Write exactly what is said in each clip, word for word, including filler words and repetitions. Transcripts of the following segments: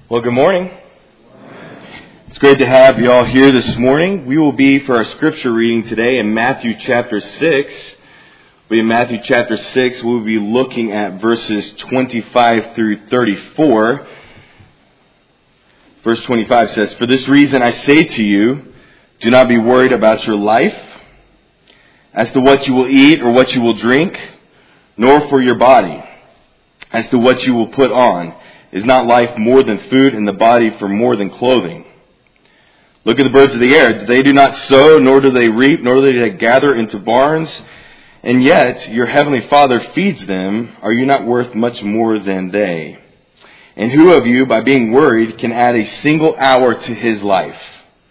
Well, good morning. It's great to have you all here this morning. We will be, for our scripture reading today, in Matthew chapter six. We in Matthew chapter six, we'll be looking at verses twenty-five through thirty-four. Verse twenty-five says, "For this reason I say to you, do not be worried about your life, as to what you will eat or what you will drink, nor for your body, as to what you will put on. Is not life more than food, and the body for more than clothing? Look at the birds of the air. They do not sow, nor do they reap, nor do they gather into barns, and yet your heavenly Father feeds them. Are you not worth much more than they? And who of you, by being worried, can add a single hour to his life?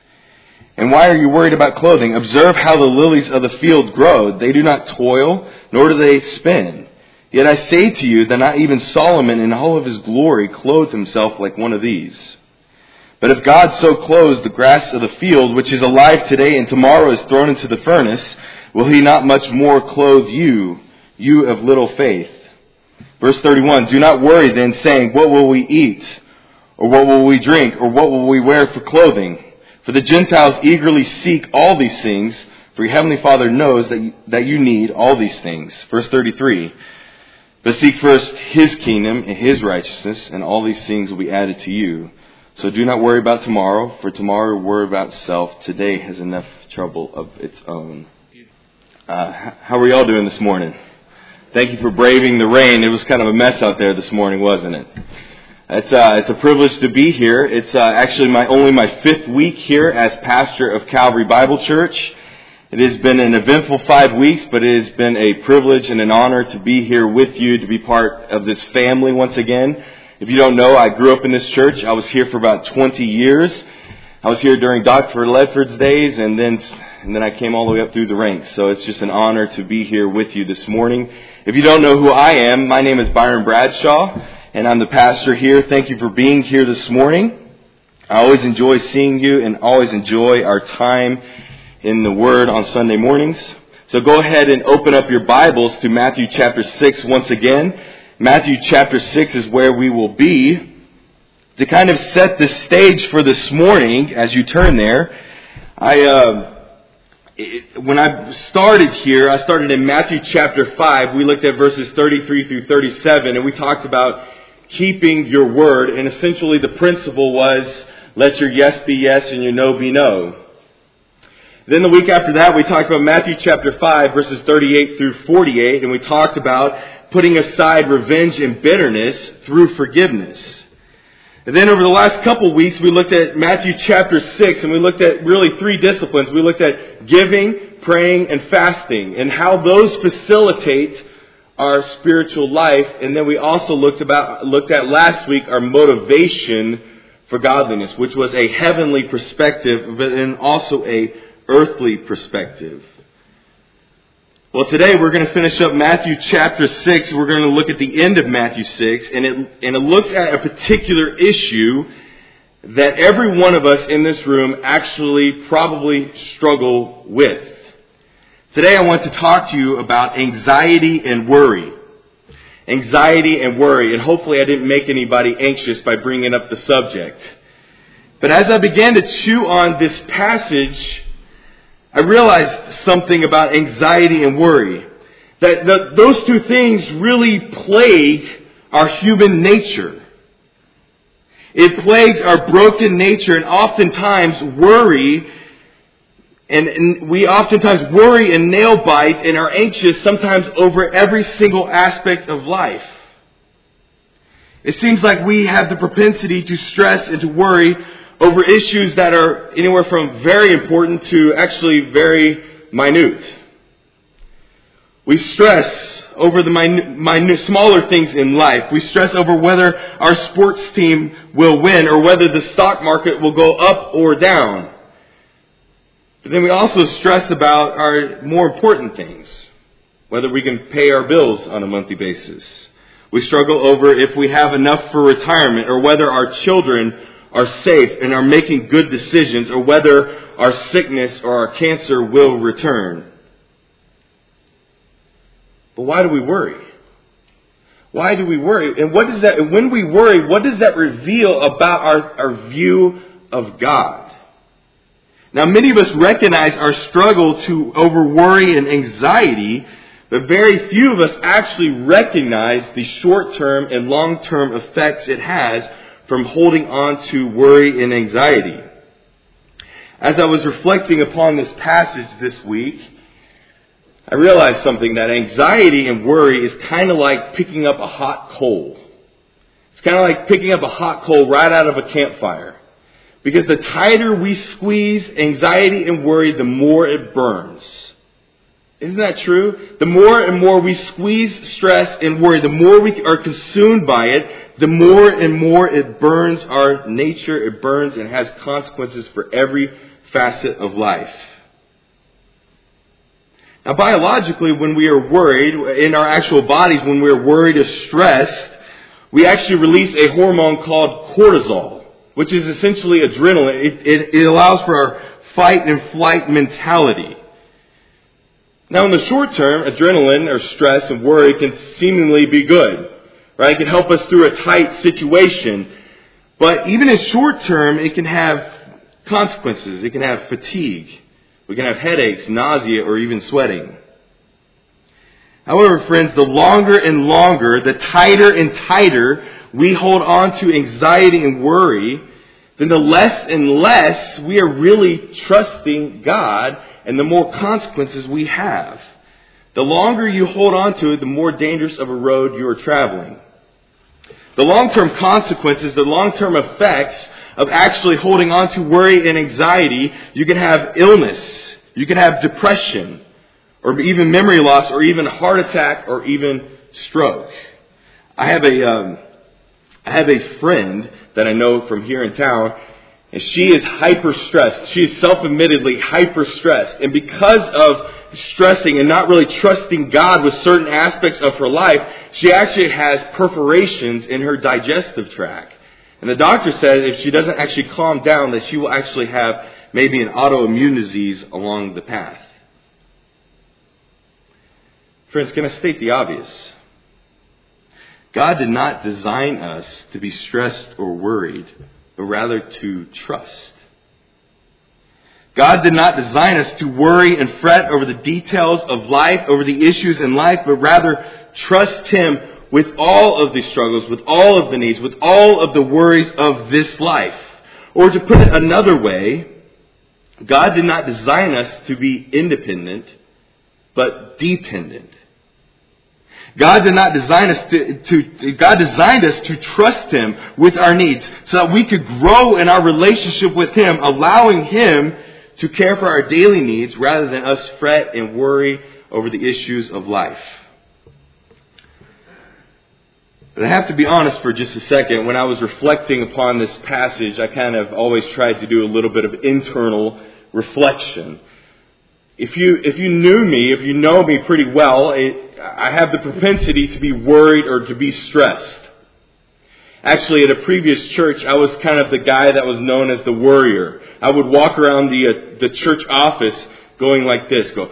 And why are you worried about clothing? Observe how the lilies of the field grow. They do not toil, nor do they spin. Yet I say to you that not even Solomon in all of his glory clothed himself like one of these. But if God so clothes the grass of the field, which is alive today and tomorrow is thrown into the furnace, will he not much more clothe you, you of little faith?" Verse thirty-one, "Do not worry then, saying, what will we eat? Or what will we drink? Or what will we wear for clothing? For the Gentiles eagerly seek all these things, for your heavenly Father knows that you, that you need all these things." Verse thirty-three, "But seek first his kingdom and his righteousness, and all these things will be added to you. So do not worry about tomorrow, for tomorrow will worry about itself. Today has enough trouble of its own." Uh, how are y'all doing this morning? Thank you for braving the rain. It was kind of a mess out there this morning, wasn't it? It's, uh, it's a privilege to be here. It's uh, actually my only my fifth week here as pastor of Calvary Bible Church. It has been an eventful five weeks, but it has been a privilege and an honor to be here with you, to be part of this family once again. If you don't know, I grew up in this church. I was here for about twenty years. I was here during Doctor Ledford's days, and then and then I came all the way up through the ranks. So it's just an honor to be here with you this morning. If you don't know who I am, my name is Byron Bradshaw, and I'm the pastor here. Thank you for being here this morning. I always enjoy seeing you and always enjoy our time in the Word on Sunday mornings. So go ahead and open up your Bibles to Matthew chapter six once again. Matthew chapter six is where we will be. To kind of set the stage for this morning, as you turn there, I uh, it, when I started here, I started in Matthew chapter five. We looked at verses thirty-three through thirty-seven, and we talked about keeping your word. And essentially the principle was, let your yes be yes and your no be no. Then the week after that, we talked about Matthew chapter five, verses thirty-eight through forty-eight, and we talked about putting aside revenge and bitterness through forgiveness. And then over the last couple weeks, we looked at Matthew chapter six, and we looked at really three disciplines. We looked at giving, praying, and fasting, and how those facilitate our spiritual life. And then we also looked about looked at last week our motivation for godliness, which was a heavenly perspective, but then also a earthly perspective. Well, today we're going to finish up Matthew chapter six. We're going to look at the end of Matthew six, and it and it looks at a particular issue that every one of us in this room actually probably struggle with. Today I want to talk to you about anxiety and worry. Anxiety and worry, and hopefully I didn't make anybody anxious by bringing up the subject. But as I began to chew on this passage, I realized something about anxiety and worry. That the, those two things really plague our human nature. It plagues our broken nature, and oftentimes worry, and, and we oftentimes worry and nail bite and are anxious sometimes over every single aspect of life. It seems like we have the propensity to stress and to worry over issues that are anywhere from very important to actually very minute. We stress over the minute, minute, smaller things in life. We stress over whether our sports team will win or whether the stock market will go up or down. But then we also stress about our more important things, whether we can pay our bills on a monthly basis. We struggle over if we have enough for retirement, or whether our children are safe and are making good decisions, or whether our sickness or our cancer will return. But why do we worry? Why do we worry? And what does that, and when we worry, what does that reveal about our, our view of God? Now, many of us recognize our struggle to over worry and anxiety, but very few of us actually recognize the short-term and long-term effects it has from holding on to worry and anxiety. As I was reflecting upon this passage this week, I realized something, that anxiety and worry is kind of like picking up a hot coal. It's kind of like picking up a hot coal right out of a campfire. Because the tighter we squeeze anxiety and worry, the more it burns. Isn't that true? The more and more we squeeze stress and worry, the more we are consumed by it, the more and more it burns our nature. It burns and has consequences for every facet of life. Now, biologically, when we are worried, in our actual bodies, when we are worried or stressed, we actually release a hormone called cortisol, which is essentially adrenaline. It, it, it allows for our fight and flight mentality. Now, in the short term, adrenaline or stress and worry can seemingly be good, right? It can help us through a tight situation. But even in short term, it can have consequences. It can have fatigue. We can have headaches, nausea, or even sweating. However, friends, the longer and longer, the tighter and tighter we hold on to anxiety and worry, then the less and less we are really trusting God, and the more consequences we have. The longer you hold on to it, the more dangerous of a road you are traveling. The long-term consequences, the long-term effects of actually holding on to worry and anxiety, you can have illness, you can have depression, or even memory loss, or even heart attack, or even stroke. I have a, um, I have a friend that I know from here in town, and she is hyper-stressed. She is self-admittedly hyper-stressed. And because of stressing and not really trusting God with certain aspects of her life, she actually has perforations in her digestive tract. And the doctor said if she doesn't actually calm down, that she will actually have maybe an autoimmune disease along the path. Friends, can I state the obvious? God did not design us to be stressed or worried, but rather to trust. God did not design us to worry and fret over the details of life, over the issues in life, but rather trust Him with all of the struggles, with all of the needs, with all of the worries of this life. Or to put it another way, God did not design us to be independent, but dependent. God did not design us to, to, God designed us to trust Him with our needs so that we could grow in our relationship with Him, allowing Him to care for our daily needs rather than us fret and worry over the issues of life. But I have to be honest for just a second. When I was reflecting upon this passage, I kind of always tried to do a little bit of internal reflection. If you if you knew me, if you know me pretty well, it, I have the propensity to be worried or to be stressed. Actually, at a previous church, I was kind of the guy that was known as the worrier. I would walk around the uh, the church office going like this, go.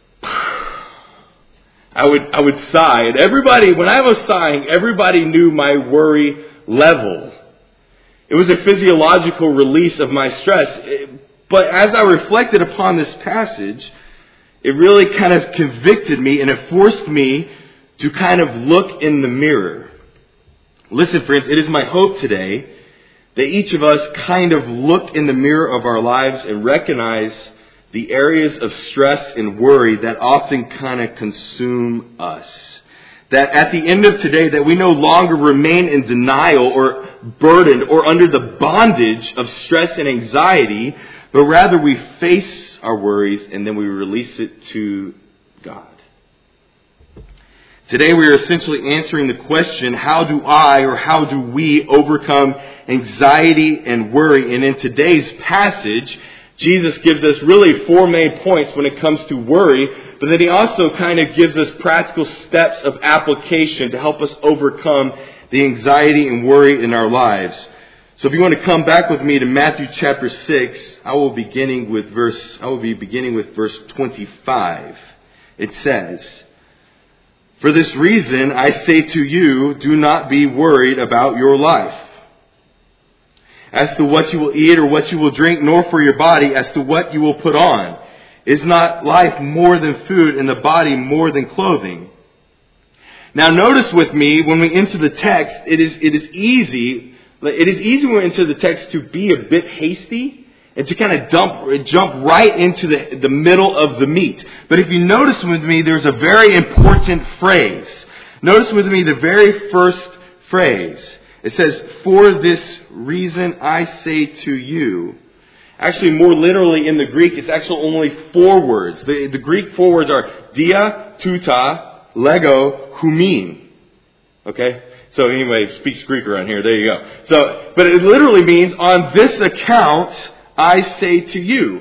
I would I would sigh, and everybody, when I was sighing, everybody knew my worry level. It was a physiological release of my stress. But as I reflected upon this passage, it really kind of convicted me, and it forced me to kind of look in the mirror. Listen, friends, it is my hope today that each of us kind of look in the mirror of our lives and recognize the areas of stress and worry that often kind of consume us. That at the end of today, that we no longer remain in denial or burdened or under the bondage of stress and anxiety, but rather we face our worries and then we release it to God. Today we are essentially answering the question, how do I or how do we overcome anxiety and worry? And in today's passage, Jesus gives us really four main points when it comes to worry, but then He also kind of gives us practical steps of application to help us overcome the anxiety and worry in our lives. So if you want to come back with me to Matthew chapter six, I will beginning with verse I will be beginning with verse twenty-five. It says, For this reason, I say to you, do not be worried about your life, as to what you will eat or what you will drink, nor for your body as to what you will put on. Is not life more than food, and the body more than clothing? Now notice with me, when we enter the text, it is it is easy, it is easy when we enter the text to be a bit hasty and to kind of dump, jump right into the, the middle of the meat. But if you notice with me, there's a very important phrase. Notice with me the very first phrase. It says, for this reason I say to you. Actually, more literally in the Greek, it's actually only four words. The, the Greek four words are dia, tuta, lego, humin. Okay? So anyway, speaks Greek around here. There you go. So, but it literally means, on this account, I say to you.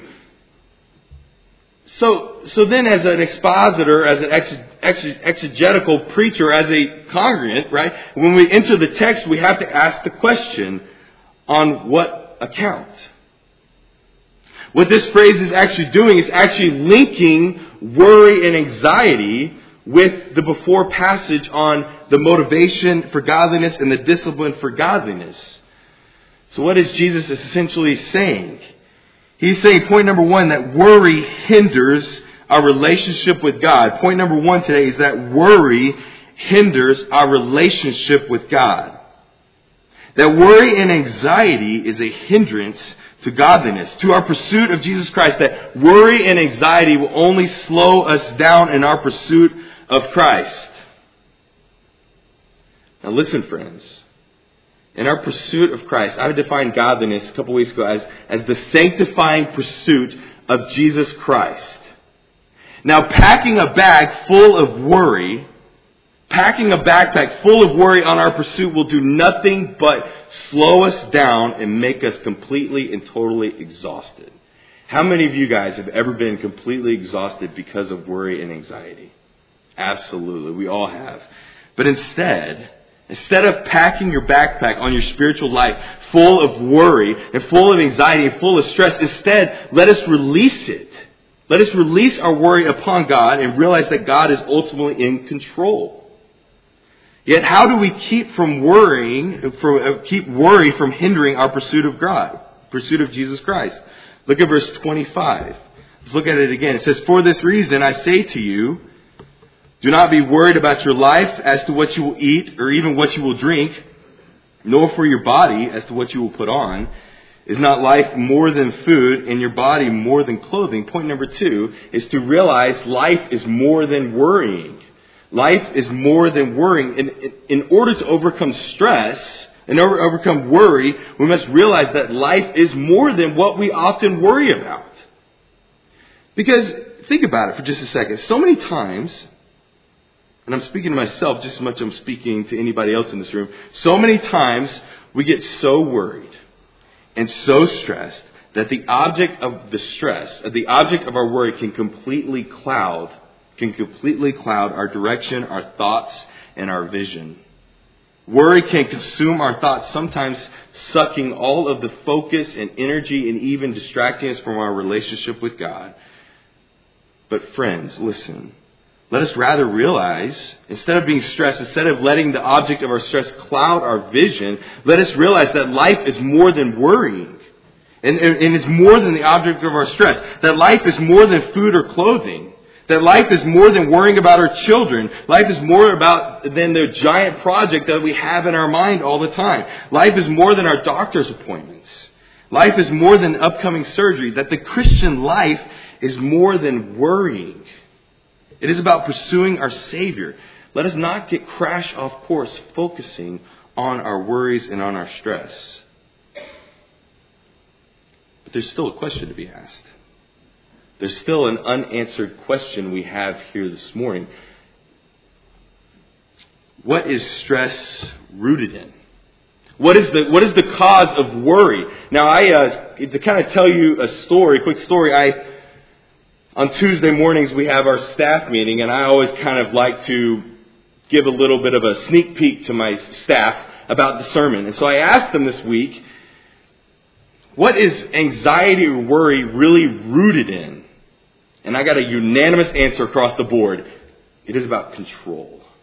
So, so then as an expositor, as an ex, ex, exegetical preacher, as a congregant, right? When we enter the text, we have to ask the question, on what account? What this phrase is actually doing is actually linking worry and anxiety with the before passage on the motivation for godliness and the discipline for godliness. So what is Jesus essentially saying? He's saying, point number one, that worry hinders our relationship with God. Point number one today is that worry hinders our relationship with God. That worry and anxiety is a hindrance to godliness, to our pursuit of Jesus Christ. That worry and anxiety will only slow us down in our pursuit of Christ. Now listen, friends. In our pursuit of Christ, I defined godliness a couple weeks ago as, as the sanctifying pursuit of Jesus Christ. Now, packing a bag full of worry, packing a backpack full of worry on our pursuit will do nothing but slow us down and make us completely and totally exhausted. How many of you guys have ever been completely exhausted because of worry and anxiety? Absolutely, we all have. But instead, Instead of packing your backpack on your spiritual life full of worry and full of anxiety and full of stress, instead, let us release it. Let us release our worry upon God and realize that God is ultimately in control. Yet how do we keep from worrying, from, keep worry from hindering our pursuit of God, pursuit of Jesus Christ? Look at verse twenty-five. Let's look at it again. It says, for this reason I say to you, do not be worried about your life as to what you will eat or even what you will drink, nor for your body as to what you will put on. Is not life more than food and your body more than clothing? Point number two is to realize life is more than worrying. Life is more than worrying. In, in order to overcome stress and over, overcome worry, we must realize that life is more than what we often worry about. Because think about it for just a second. So many times, and I'm speaking to myself just as much as I'm speaking to anybody else in this room. So many times we get so worried and so stressed that the object of the stress, the object of our worry can completely cloud, can completely cloud our direction, our thoughts, and our vision. Worry can consume our thoughts, sometimes sucking all of the focus and energy and even distracting us from our relationship with God. But friends, listen. Let us rather realize, instead of being stressed, instead of letting the object of our stress cloud our vision, let us realize that life is more than worrying. And, and it's more than the object of our stress. That life is more than food or clothing. That life is more than worrying about our children. Life is more about than the giant project that we have in our mind all the time. Life is more than our doctor's appointments. Life is more than upcoming surgery. That the Christian life is more than worrying. It is about pursuing our Savior. Let us not get crash off course focusing on our worries and on our stress. But there's still a question to be asked. There's still an unanswered question we have here this morning. What is stress rooted in? What is the what is the cause of worry? Now, I uh, to kind of tell you a story, quick story. I On Tuesday mornings, we have our staff meeting, and I always kind of like to give a little bit of a sneak peek to my staff about the sermon. And so I asked them this week, what is anxiety or worry really rooted in? And I got a unanimous answer across the board. It is about control.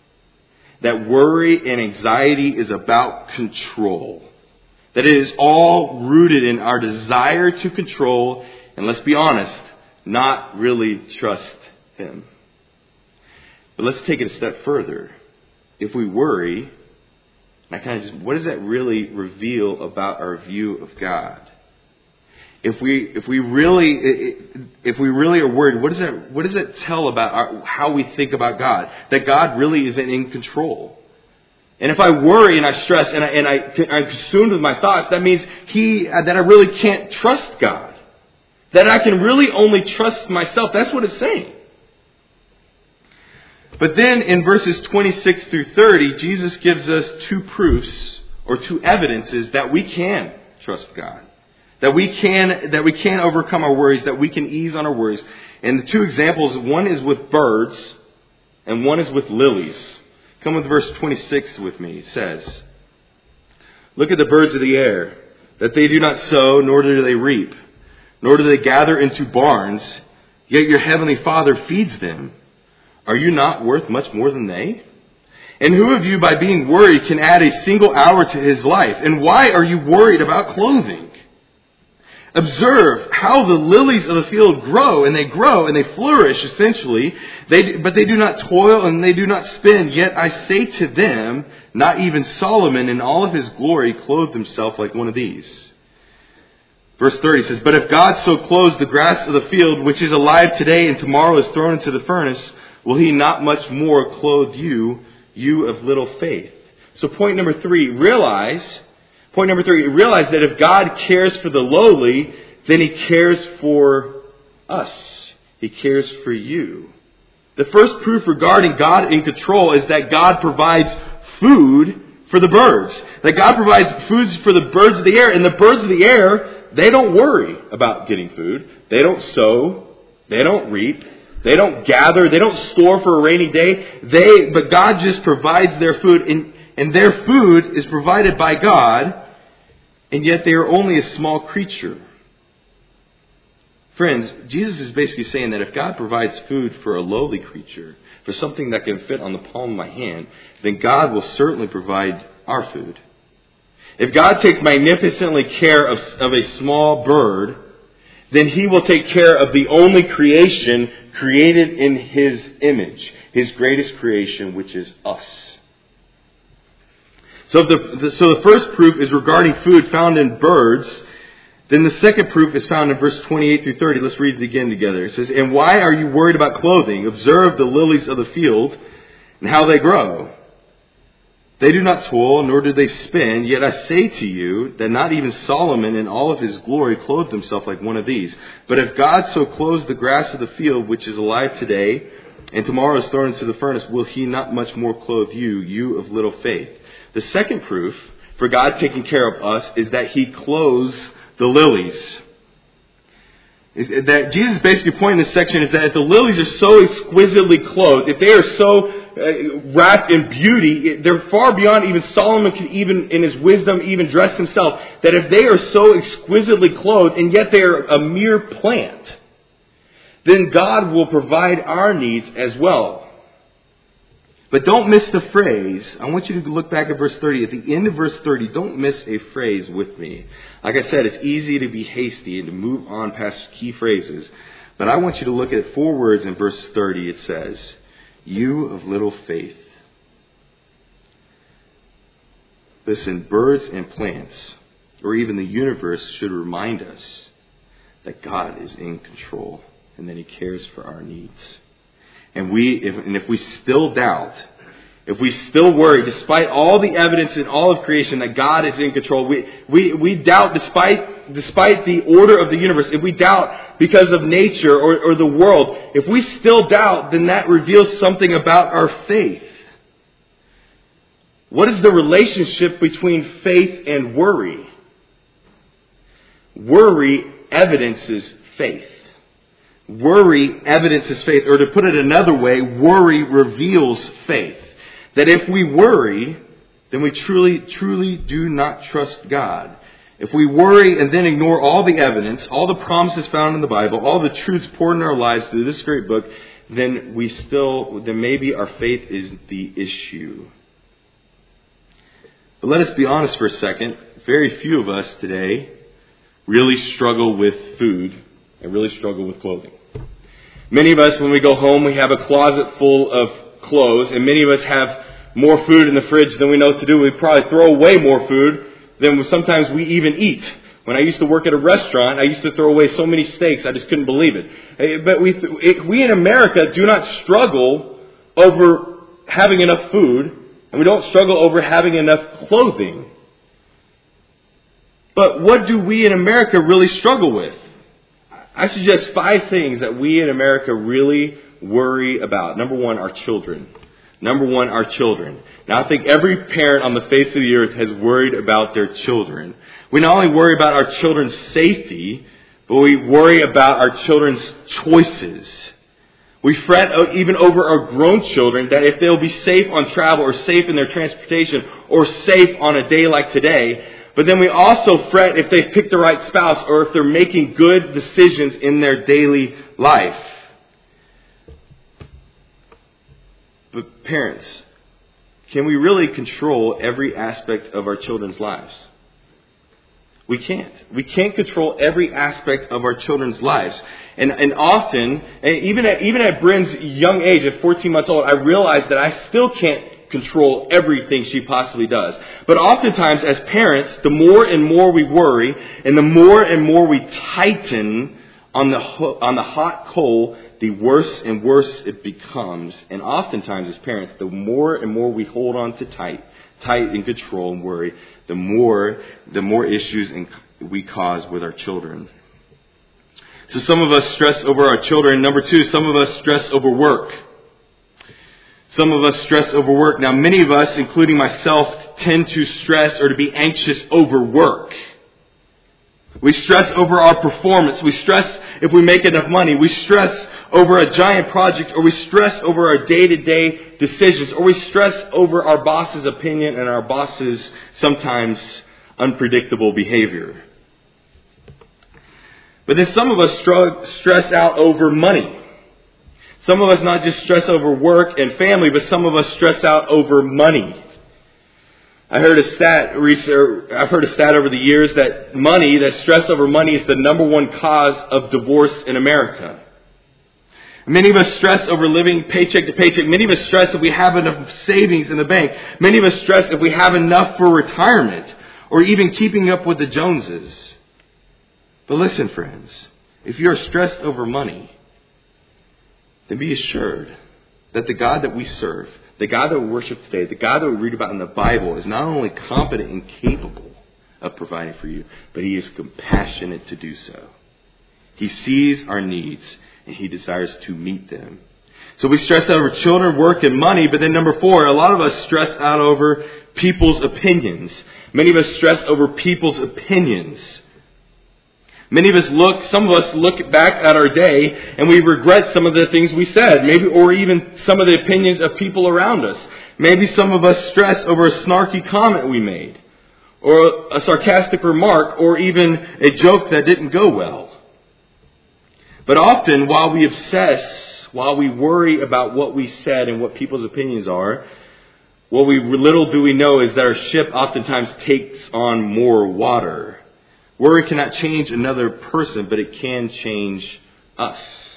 that worry and anxiety is about control. That it is all rooted in our desire to control, and let's be honest, not really trust Him. But let's take it a step further. If we worry, and I kind of just, what does that really reveal about our view of God? If we if we really if we really are worried, what does that what does that tell about our, how we think about God? That God really isn't in control. And if I worry and I stress and I and I I'm consumed with my thoughts, that means he that I really can't trust God. That I can really only trust myself. That's what it's saying. But then in verses twenty-six through thirty, Jesus gives us two proofs or two evidences that we can trust God. That we can that we can overcome our worries, that we can ease on our worries. And the two examples, one is with birds and one is with lilies. Come with verse twenty-six with me. It says, "Look at the birds of the air, that they do not sow, nor do they reap, nor do they gather into barns, yet your heavenly Father feeds them. Are you not worth much more than they? And who of you by being worried can add a single hour to his life? And why are you worried about clothing? Observe how the lilies of the field grow, and they grow and they flourish, essentially. They, but they do not toil and they do not spin. Yet I say to them, not even Solomon in all of his glory clothed himself like one of these." Verse thirty says, "But if God so clothes the grass of the field, which is alive today and tomorrow is thrown into the furnace, will He not much more clothe you, you of little faith?" So point number three, realize... Point number three, realize that if God cares for the lowly, then He cares for us. He cares for you. The first proof regarding God in control is that God provides food for the birds. That God provides foods for the birds of the air. And the birds of the air, they don't worry about getting food. They don't sow. They don't reap. They don't gather. They don't store for a rainy day. They, but God just provides their food. And And their food is provided by God, and yet they are only a small creature. Friends, Jesus is basically saying that if God provides food for a lowly creature, for something that can fit on the palm of my hand, then God will certainly provide our food. If God takes magnificently care of, of a small bird, then He will take care of the only creation created in His image, His greatest creation, which is us. So the, the, so the first proof is regarding food found in birds. Then the second proof is found in verse twenty-eight through thirty. Let's read it again together. It says, "And why are you worried about clothing? Observe the lilies of the field and how they grow. They do not toil, nor do they spin. Yet I say to you that not even Solomon in all of his glory clothed himself like one of these. But if God so clothes the grass of the field, which is alive today, and tomorrow is thrown into the furnace, will He not much more clothe you, you of little faith?" The second proof for God taking care of us is that He clothes the lilies. That Jesus basically pointing in this section is that if the lilies are so exquisitely clothed, if they are so uh, wrapped in beauty, they're far beyond even Solomon could even, in his wisdom, even dress himself. That if they are so exquisitely clothed and yet they are a mere plant, then God will provide our needs as well. But don't miss the phrase. I want you to look back at verse thirty. At the end of verse thirty, don't miss a phrase with me. Like I said, it's easy to be hasty and to move on past key phrases. But I want you to look at four words in verse thirty. It says, "You of little faith." Listen, birds and plants, or even the universe, should remind us that God is in control and that He cares for our needs. And we, if, and if we still doubt, if we still worry, despite all the evidence in all of creation that God is in control, we, we, we doubt despite, despite the order of the universe, if we doubt because of nature or, or the world, if we still doubt, then that reveals something about our faith. What is the relationship between faith and worry? Worry evidences faith. Worry evidences faith, or to put it another way, worry reveals faith. That if we worry, then we truly, truly do not trust God. If we worry and then ignore all the evidence, all the promises found in the Bible, all the truths poured in our lives through this great book, then we still, then maybe our faith is the issue. But let us be honest for a second. Very few of us today really struggle with food and really struggle with clothing. Many of us, when we go home, we have a closet full of clothes, and many of us have more food in the fridge than we know what to do. We probably throw away more food than sometimes we even eat. When I used to work at a restaurant, I used to throw away so many steaks, I just couldn't believe it. But we, it, we in America do not struggle over having enough food, and we don't struggle over having enough clothing. But what do we in America really struggle with? I suggest five things that we in America really worry about. Number one, our children. Number one, our children. Now, I think every parent on the face of the earth has worried about their children. We not only worry about our children's safety, but we worry about our children's choices. We fret even over our grown children that if they'll be safe on travel or safe in their transportation or safe on a day like today. But then we also fret if they've picked the right spouse or if they're making good decisions in their daily life. But parents, can we really control every aspect of our children's lives? We can't. We can't control every aspect of our children's lives. And and often, and even at, even at Bryn's young age, at fourteen months old, I realized that I still can't control everything she possibly does. But oftentimes, as parents, the more and more we worry, and the more and more we tighten on the on the hot coal, the worse and worse it becomes. And oftentimes, as parents, the more and more we hold on to tight, tight and control and worry, the more the more issues we cause with our children. So some of us stress over our children. Number two, some of us stress over work. Some of us stress over work. Now, many of us, including myself, tend to stress or to be anxious over work. We stress over our performance. We stress if we make enough money. We stress over a giant project, or we stress over our day-to-day decisions, or we stress over our boss's opinion and our boss's sometimes unpredictable behavior. But then some of us stress out over money. Some of us not just stress over work and family, but some of us stress out over money. I heard a stat. I've heard a stat over the years that money, that stress over money, is the number one cause of divorce in America. Many of us stress over living paycheck to paycheck. Many of us stress if we have enough savings in the bank. Many of us stress if we have enough for retirement, or even keeping up with the Joneses. But listen, friends, if you're stressed over money, then be assured that the God that we serve, the God that we worship today, the God that we read about in the Bible, is not only competent and capable of providing for you, but He is compassionate to do so. He sees our needs and He desires to meet them. So we stress out over children, work, and money. But then number four, a lot of us stress out over people's opinions. Many of us stress over people's opinions. Many of us look, some of us look back at our day and we regret some of the things we said, maybe, or even some of the opinions of people around us. Maybe some of us stress over a snarky comment we made, or a sarcastic remark, or even a joke that didn't go well. But often, while we obsess, while we worry about what we said and what people's opinions are, what we little do we know is that our ship oftentimes takes on more water. Worry cannot change another person, but it can change us.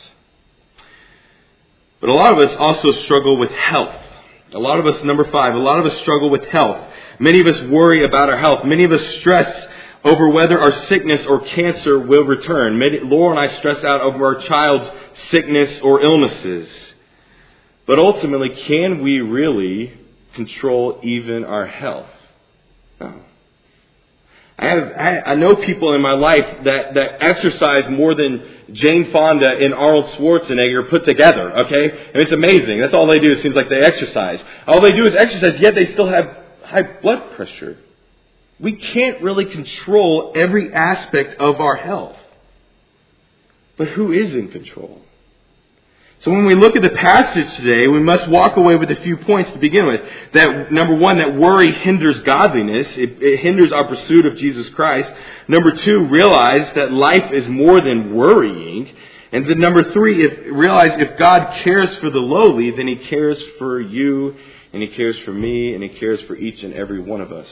But a lot of us also struggle with health. A lot of us, number five, a lot of us struggle with health. Many of us worry about our health. Many of us stress over whether our sickness or cancer will return. Many, Laura and I stress out over our child's sickness or illnesses. But ultimately, can we really control even our health? No. I have I, I know people in my life that, that exercise more than Jane Fonda and Arnold Schwarzenegger put together, okay? And it's amazing. That's all they do. It seems like they exercise. All they do is exercise, yet they still have high blood pressure. We can't really control every aspect of our health. But who is in control? So when we look at the passage today, we must walk away with a few points to begin with. That, number one, that worry hinders godliness. It, it hinders our pursuit of Jesus Christ. Number two, realize that life is more than worrying. And then number three, if, realize if God cares for the lowly, then He cares for you, and He cares for me, and He cares for each and every one of us.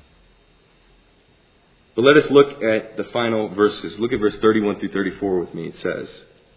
But let us look at the final verses. Look at verse thirty-one through thirty-four with me. It says,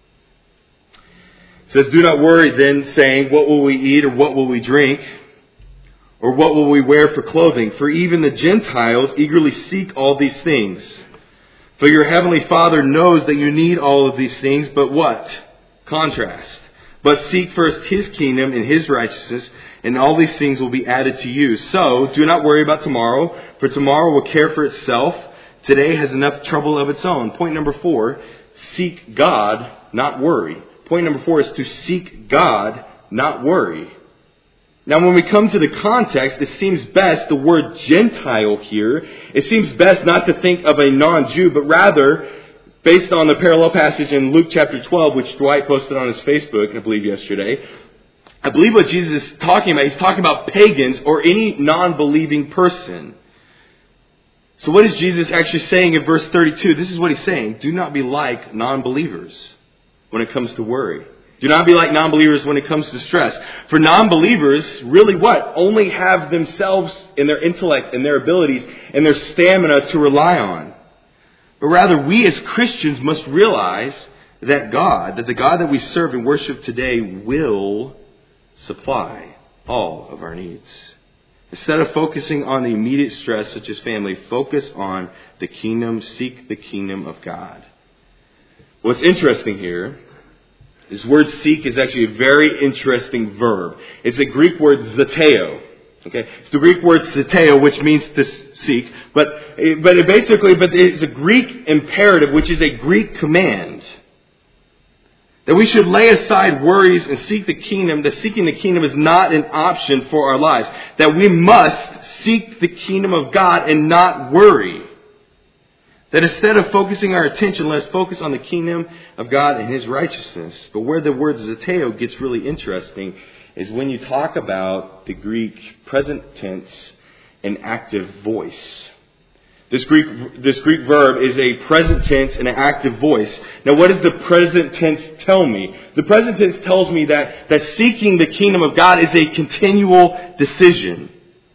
it says, "Do not worry then, saying, what will we eat, or what will we drink? Or what will we wear for clothing? For even the Gentiles eagerly seek all these things. For your heavenly Father knows that you need all of these things, but what? Contrast. But seek first His kingdom and His righteousness, and all these things will be added to you. So do not worry about tomorrow, for tomorrow will care for itself. Today has enough trouble of its own." Point number four, seek God, not worry. Point number four is to seek God, not worry. Now, when we come to the context, it seems best, the word Gentile here, it seems best not to think of a non-Jew, but rather, based on the parallel passage in Luke chapter twelve, which Dwight posted on his Facebook, I believe, yesterday, I believe what Jesus is talking about, He's talking about pagans or any non-believing person. So what is Jesus actually saying in verse thirty-two? This is what He's saying. Do not be like non-believers when it comes to worry. Do not be like non-believers when it comes to stress. For non-believers, really what? Only have themselves and their intellect and their abilities and their stamina to rely on. But rather, we as Christians must realize that God, that the God that we serve and worship today will supply all of our needs. Instead of focusing on the immediate stress, such as family, focus on the kingdom, seek the kingdom of God. What's interesting here, this word seek is actually a very interesting verb. It's a Greek word zeteo. Okay, it's the Greek word zeteo, which means to seek, but but it basically, but it's a Greek imperative, which is a Greek command. That we should lay aside worries and seek the kingdom. That seeking the kingdom is not an option for our lives. That we must seek the kingdom of God and not worry. That instead of focusing our attention, let's focus on the kingdom of God and His righteousness. But where the word zeteo gets really interesting is when you talk about the Greek present tense and active voice. This Greek, this Greek verb is a present tense and an active voice. Now, what does the present tense tell me? The present tense tells me that, that seeking the kingdom of God is a continual decision.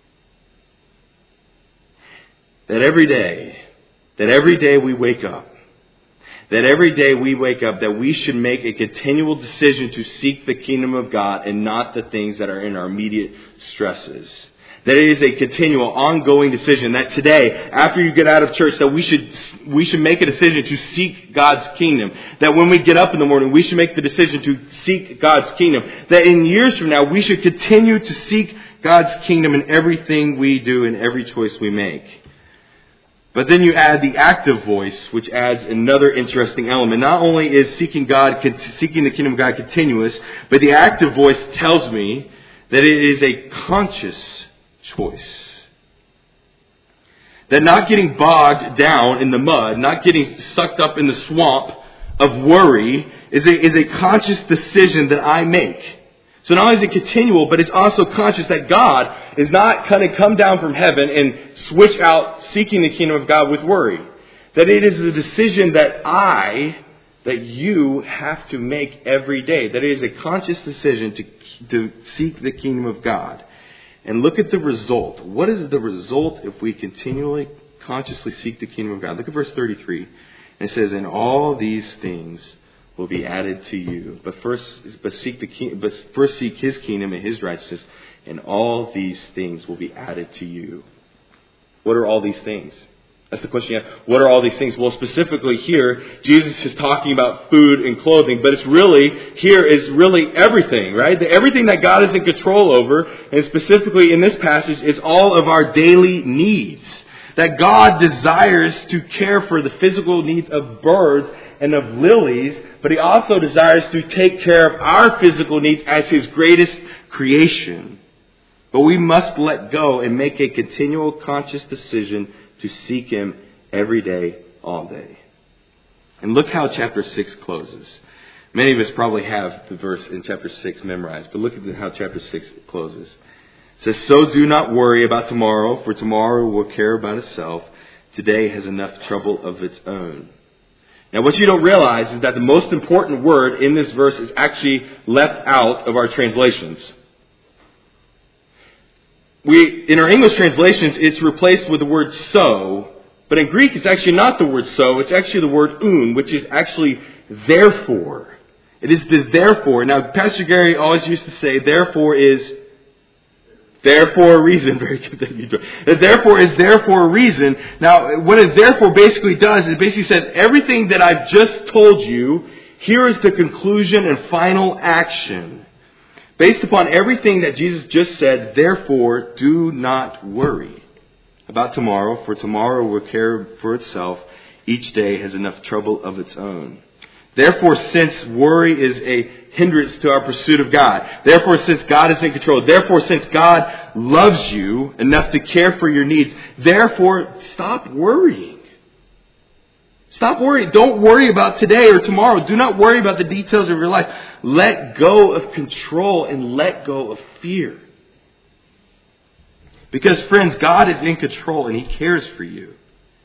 That every day, that every day we wake up, that every day we wake up, that we should make a continual decision to seek the kingdom of God and not the things that are in our immediate stresses. That it is a continual, ongoing decision. That today, after you get out of church, that we should we should make a decision to seek God's kingdom. That when we get up in the morning, we should make the decision to seek God's kingdom. That in years from now, we should continue to seek God's kingdom in everything we do and every choice we make. But then you add the active voice, which adds another interesting element. Not only is seeking God, seeking the kingdom of God continuous, but the active voice tells me that it is a conscious choice. That not getting bogged down in the mud, not getting sucked up in the swamp of worry is a, is a conscious decision that I make. So not only is it continual, but it's also conscious that God is not going to come down from heaven and switch out seeking the kingdom of God with worry. That it is a decision that I, that you have to make every day. That it is a conscious decision to, to seek the kingdom of God. And look at the result. What is the result if we continually, consciously seek the kingdom of God? Look at verse thirty-three. And it says, "And all these things will be added to you. But first, but seek the king, but first seek His kingdom and His righteousness, and all these things will be added to you." What are all these things? That's the question. What are all these things? Well, specifically here, Jesus is talking about food and clothing, but it's really, here is really everything, right? The, everything that God is in control over, and specifically in this passage, is all of our daily needs. That God desires to care for the physical needs of birds and of lilies, but He also desires to take care of our physical needs as His greatest creation. But we must let go and make a continual conscious decision to seek Him every day, all day. And look how chapter six closes. Many of us probably have the verse in chapter six memorized, but look at how chapter six closes. It says, "So do not worry about tomorrow, for tomorrow will care about itself. Today has enough trouble of its own." Now, what you don't realize is that the most important word in this verse is actually left out of our translations. We, in our English translations, it's replaced with the word so, but in Greek it's actually not the word so, it's actually the word un, which is actually therefore. It is the therefore. Now, Pastor Gary always used to say, therefore is there for a reason. Very good. Thank you, Joy. The therefore is there for a reason. Now, what it therefore basically does, it basically says, everything that I've just told you, here is the conclusion and final action. Based upon everything that Jesus just said, therefore, do not worry about tomorrow, for tomorrow will care for itself. Each day has enough trouble of its own. Therefore, since worry is a hindrance to our pursuit of God, therefore, since God is in control, therefore, since God loves you enough to care for your needs, therefore, stop worrying. Stop worrying. Don't worry about today or tomorrow. Do not worry about the details of your life. Let go of control and let go of fear. Because, friends, God is in control and He cares for you.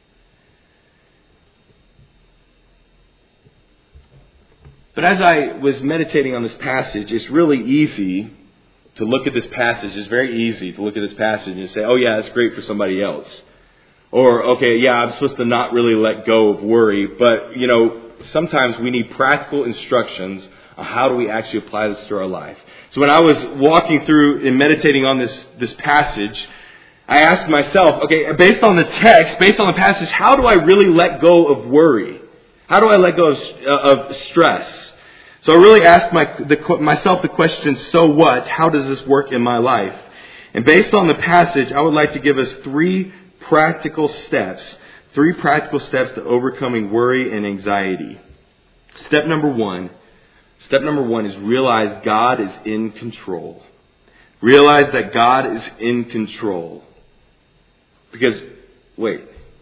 But as I was meditating on this passage, it's really easy to look at this passage. It's very easy to look at this passage and say, oh yeah, that's great for somebody else. Or, okay, yeah, I'm supposed to not really let go of worry. But, you know, sometimes we need practical instructions on how do we actually apply this to our life. So when I was walking through and meditating on this, this passage, I asked myself, okay, based on the text, based on the passage, how do I really let go of worry? How do I let go of, uh, of stress? So I really asked my, the, myself the question, so what? How does this work in my life? And based on the passage, I would like to give us three practical steps. Three practical steps to overcoming worry and anxiety. Step number one. Step number one is realize God is in control. Realize that God is in control. Because, wait.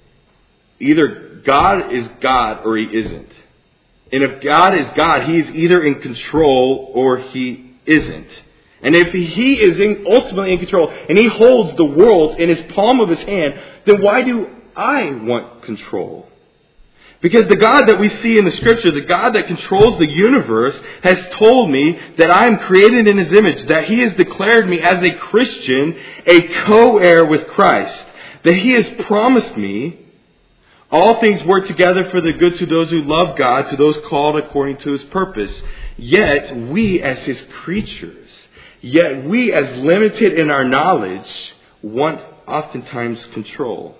Either God is God or He isn't. And if God is God, He is either in control or He isn't. And if He is in, ultimately in control and He holds the world in His palm of His hand, then why do I want control? Because the God that we see in the Scripture, the God that controls the universe, has told me that I am created in His image, that He has declared me as a Christian, a co-heir with Christ, that He has promised me all things work together for the good to those who love God, to those called according to His purpose. Yet we as His creatures, yet we as limited in our knowledge, want oftentimes control.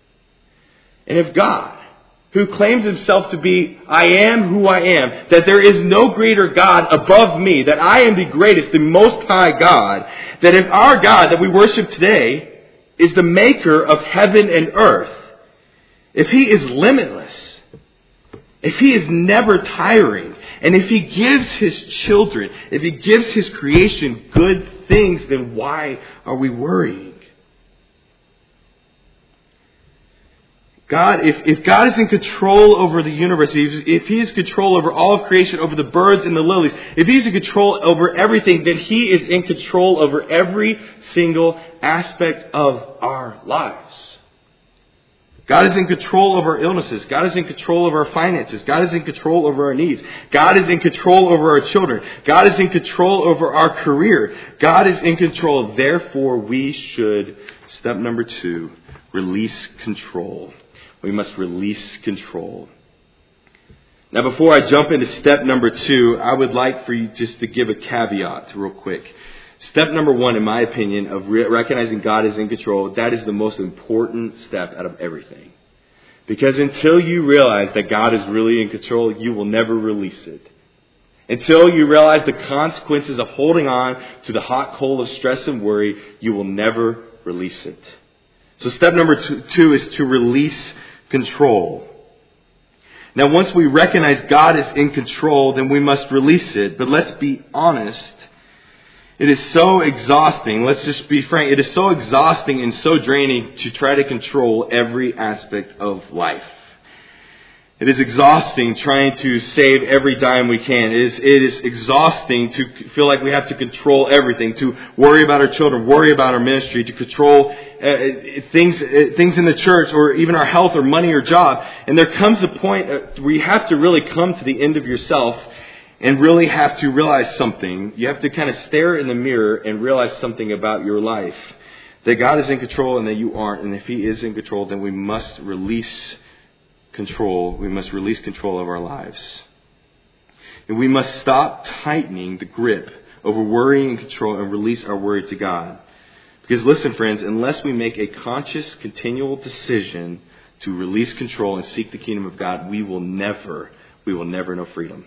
And if God, who claims Himself to be, I am who I am, that there is no greater God above me, that I am the greatest, the most high God, that if our God that we worship today is the maker of heaven and earth, if He is limitless, if He is never tiring, and if He gives His children, if He gives His creation good things, then why are we worrying? God, if, if God is in control over the universe, if, if He is in control over all of creation, over the birds and the lilies, if He's in control over everything, then He is in control over every single aspect of our lives. God is in control of our illnesses. God is in control of our finances. God is in control over our needs. God is in control over our children. God is in control over our career. God is in control. Therefore, we should, step number two, release control. We must release control. Now, before I jump into step number two, I would like for you just to give a caveat real quick. Step number one, in my opinion, of re- recognizing God is in control, that is the most important step out of everything. Because until you realize that God is really in control, you will never release it. Until you realize the consequences of holding on to the hot coal of stress and worry, you will never release it. So step number two, two is to release control. Now, once we recognize God is in control, then we must release it. But let's be honest. It is so exhausting, let's just be frank, it is so exhausting and so draining to try to control every aspect of life. It is exhausting trying to save every dime we can. It is, it is exhausting to feel like we have to control everything, to worry about our children, worry about our ministry, to control uh, things uh, things in the church or even our health or money or job. And there comes a point where you have to really come to the end of yourself and really have to realize something. You have to kind of stare in the mirror and realize something about your life. That God is in control and that you aren't. And if He is in control, then we must release control. We must release control of our lives. And we must stop tightening the grip over worrying and control and release our worry to God. Because listen, friends, unless we make a conscious, continual decision to release control and seek the kingdom of God, we will never, we will never know freedom.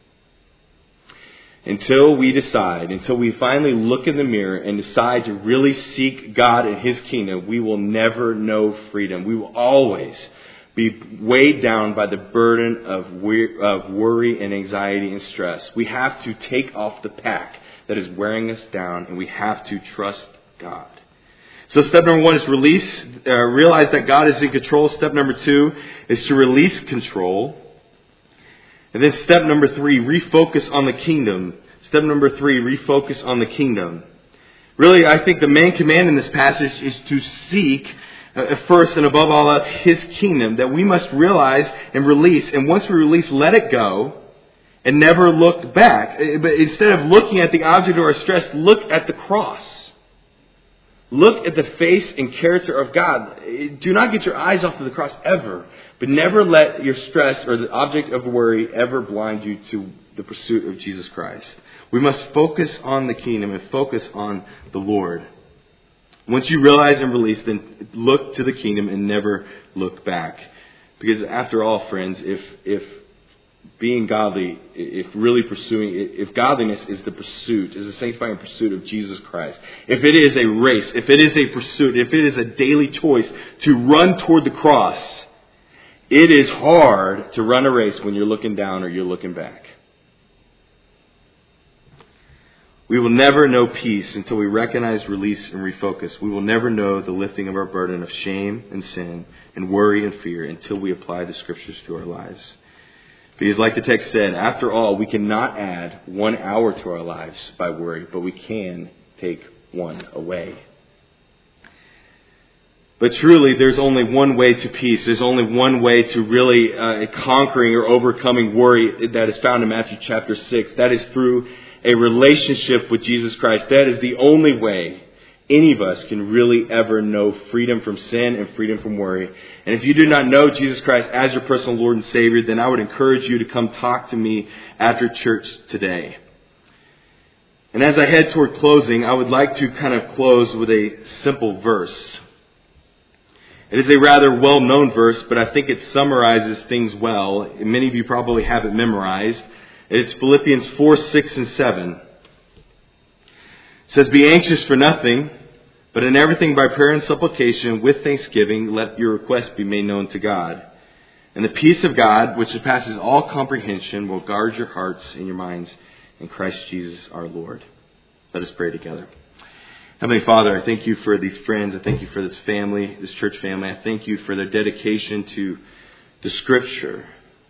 Until we decide, until we finally look in the mirror and decide to really seek God and His kingdom, we will never know freedom. We will always be weighed down by the burden of worry and anxiety and stress. We have to take off the pack that is wearing us down, and we have to trust God. So step number one is release, uh, realize that God is in control. Step number two is to release control. And then step number three, refocus on the kingdom. Step number three, refocus on the kingdom. Really, I think the main command in this passage is to seek Uh, first and above all else, His kingdom, that we must realize and release. And once we release, let it go and never look back. But instead of looking at the object of our stress, look at the cross. Look at the face and character of God. Do not get your eyes off of the cross ever. But never let your stress or the object of worry ever blind you to the pursuit of Jesus Christ. We must focus on the kingdom and focus on the Lord. Once you realize and release, then look to the kingdom and never look back. Because after all, friends, if if being godly, if really pursuing, if godliness is the pursuit, is the sanctifying pursuit of Jesus Christ, if it is a race, if it is a pursuit, if it is a daily choice to run toward the cross, it is hard to run a race when you're looking down or you're looking back. We will never know peace until we recognize, release, and refocus. We will never know the lifting of our burden of shame and sin and worry and fear until we apply the Scriptures to our lives. Because like the text said, after all, we cannot add one hour to our lives by worry, but we can take one away. But truly, there's only one way to peace. There's only one way to really uh, conquering or overcoming worry that is found in Matthew chapter six. That is through a relationship with Jesus Christ. That is the only way any of us can really ever know freedom from sin and freedom from worry. And if you do not know Jesus Christ as your personal Lord and Savior, then I would encourage you to come talk to me after church today. And as I head toward closing, I would like to kind of close with a simple verse. It is a rather well-known verse, but I think it summarizes things well. Many of you probably have it memorized. It's Philippians four, six, and seven. It says, "Be anxious for nothing, but in everything by prayer and supplication with thanksgiving, let your requests be made known to God. And the peace of God, which surpasses all comprehension, will guard your hearts and your minds in Christ Jesus our Lord." Let us pray together. Heavenly Father, I thank you for these friends. I thank you for this family, this church family. I thank you for their dedication to the Scripture.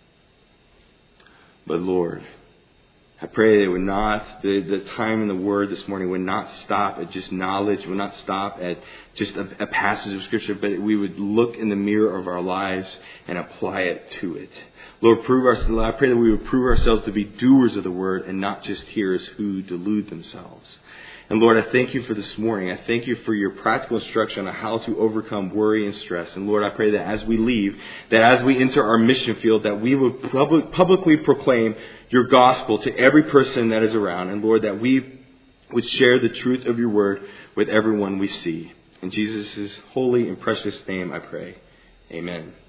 But Lord, I pray they would not, the, the time in the Word this morning would not stop at just knowledge, would not stop at just a, a passage of Scripture, but we would look in the mirror of our lives and apply it to it. Lord, prove our, I pray that we would prove ourselves to be doers of the Word and not just hearers who delude themselves. And Lord, I thank you for this morning. I thank you for your practical instruction on how to overcome worry and stress. And Lord, I pray that as we leave, that as we enter our mission field, that we would public, publicly proclaim your gospel to every person that is around. And Lord, that we would share the truth of your word with everyone we see. In Jesus' holy and precious name I pray. Amen.